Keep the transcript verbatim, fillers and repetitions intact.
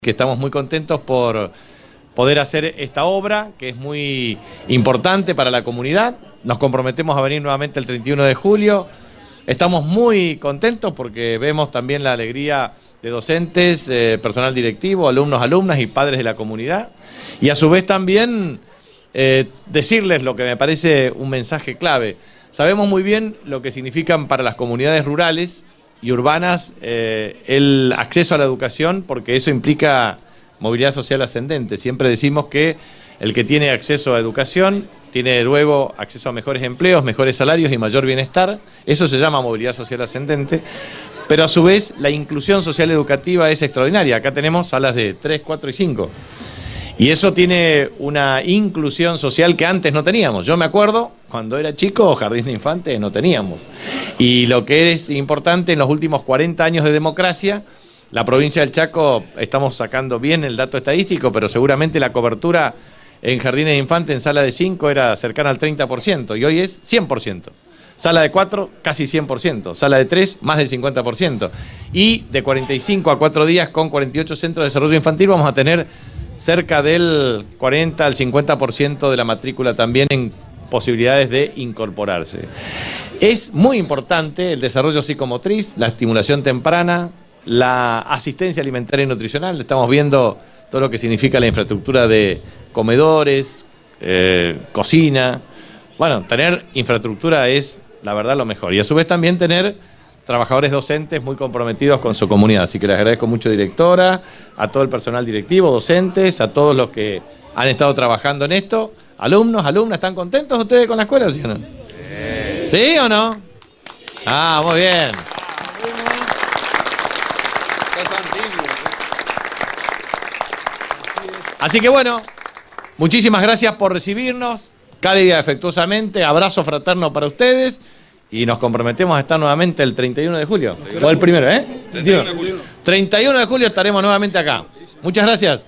que estamos muy contentos por poder hacer esta obra, que es muy importante para la comunidad. Nos comprometemos a venir nuevamente el treinta y uno de julio. Estamos muy contentos porque vemos también la alegría de docentes, eh, personal directivo, alumnos, alumnas y padres de la comunidad. Y a su vez también eh, decirles lo que me parece un mensaje clave. Sabemos muy bien lo que significan para las comunidades rurales y urbanas eh, el acceso a la educación, porque eso implica movilidad social ascendente. Siempre decimos que el que tiene acceso a educación tiene luego acceso a mejores empleos, mejores salarios y mayor bienestar. Eso se llama movilidad social ascendente. Pero a su vez la inclusión social educativa es extraordinaria. Acá tenemos salas de tres, cuatro y cinco. Y eso tiene una inclusión social que antes no teníamos. Yo me acuerdo, cuando era chico, jardín de infantes no teníamos. Y lo que es importante, en los últimos cuarenta años de democracia, la provincia del Chaco, estamos sacando bien el dato estadístico, pero seguramente la cobertura en jardines de infantes en sala de cinco era cercana al treinta por ciento, y hoy es cien por ciento. Sala de cuatro, casi cien por ciento. Sala de tres, más del cincuenta por ciento. Y de cuarenta y cinco a cuatro días, con cuarenta y ocho centros de desarrollo infantil, vamos a tener cerca del cuarenta al cincuenta por ciento de la matrícula también en posibilidades de incorporarse. Es muy importante el desarrollo psicomotriz, la estimulación temprana, la asistencia alimentaria y nutricional. Estamos viendo todo lo que significa la infraestructura de comedores, eh, cocina. Bueno, tener infraestructura es, la verdad, lo mejor. Y a su vez también tener trabajadores docentes muy comprometidos con su comunidad. Así que les agradezco mucho, directora, a todo el personal directivo, docentes, a todos los que han estado trabajando en esto. Alumnos, alumnas, ¿están contentos ustedes con la escuela, sí o no? Sí. ¿Sí o no? Ah, muy bien. Así que bueno, muchísimas gracias por recibirnos, cálida y afectuosamente, abrazo fraterno para ustedes. Y nos comprometemos a estar nuevamente el treinta y uno de julio. O el primero, ¿eh? treinta y uno de julio. treinta y uno de julio estaremos nuevamente acá. Muchas gracias.